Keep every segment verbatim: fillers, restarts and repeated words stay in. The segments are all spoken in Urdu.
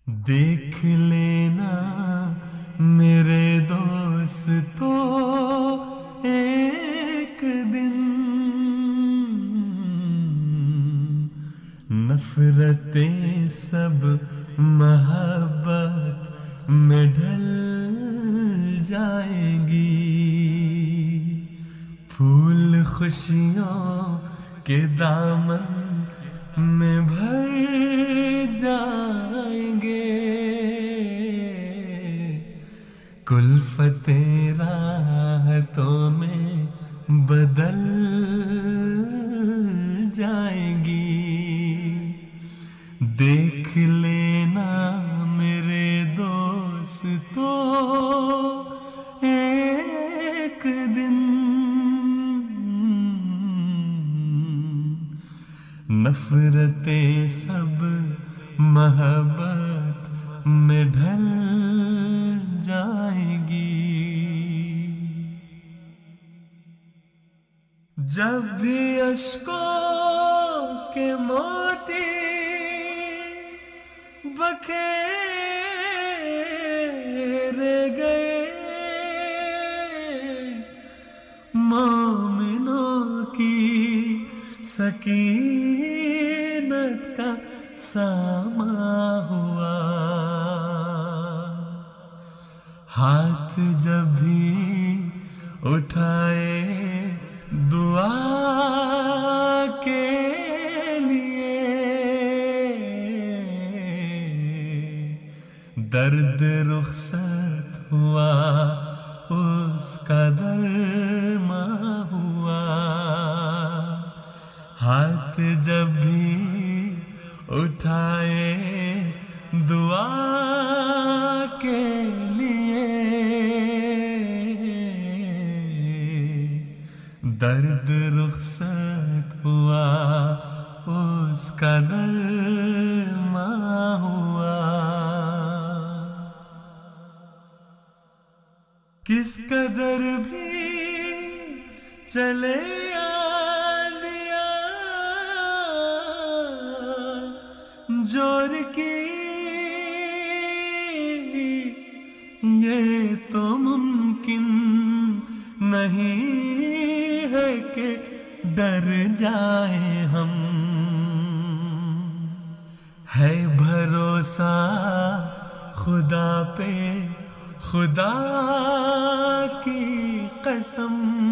دیکھ لینا میرے دوستو ایک دن نفرتیں سب محبت میں ڈھل جائیں گی، پھول خوشیوں کے دامن میں بھر جائیں گے، کلفتیں راحتوں میں بدل جائیں گی۔ دیکھ لینا میرے دوستو ایک دن نفرتیں سب محبت میں ڈھل جائیں گی۔ جب بھی اشکوں کے موتی بکھیرے گئے، مومنوں کی سکینت کا ساماں ہوا، ہاتھ جب بھی اٹھائے دعا کے لیے، درد رخصت ہوا اس کا درماں ہوا، ہاتھ جب بھی اٹھائے دعا کے لیے، درد رخصت ہوا اس کا درماں ہوا۔ کس قدر بھی چلے آندیاں جور کی، یہ تو ممکن نہیں ہے کہ ڈر جائیں ہم، ہے بھروسہ خدا پہ خدا کی قسم،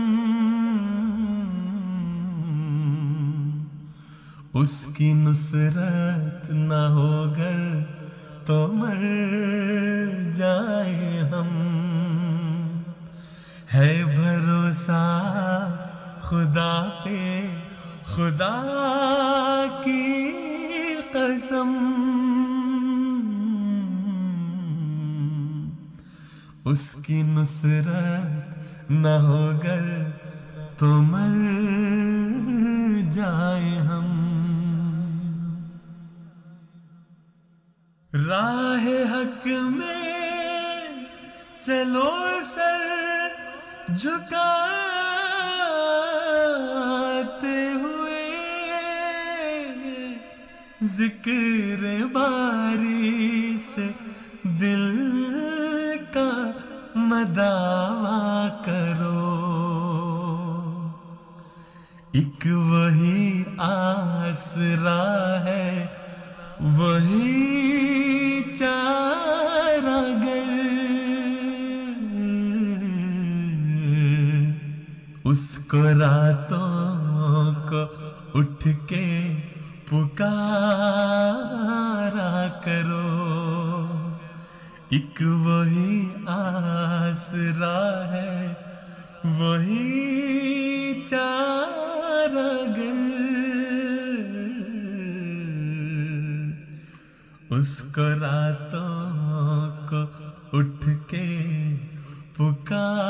اس کی نصرت نہ ہو گر تو مر جائیں ہم، ہے بھروسہ خدا پہ خدا کی قسم، اس کی نصرت نہ ہو گر تو مر جائیں ہم۔ راہ حق میں چلو سر جھکاتے ہوئے، ذکر باری سے دل کا مداوا کرو، ایک وہی آسرا ہے وہی چارہ گر، اس کو راتوں کو اٹھ کے پکارا کرو، ایک وہی آسرا ہے وہی چارہ گر، اس کو راتوں کو اٹھ کے پکارا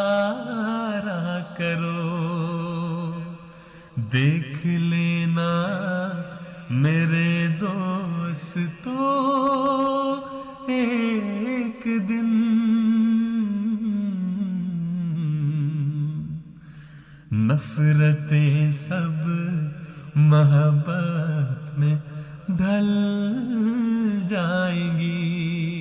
کرو۔ دیکھ لینا میرے دوستو ایک دن نفرتیں سب محبت میں ڈھل جائیں گی۔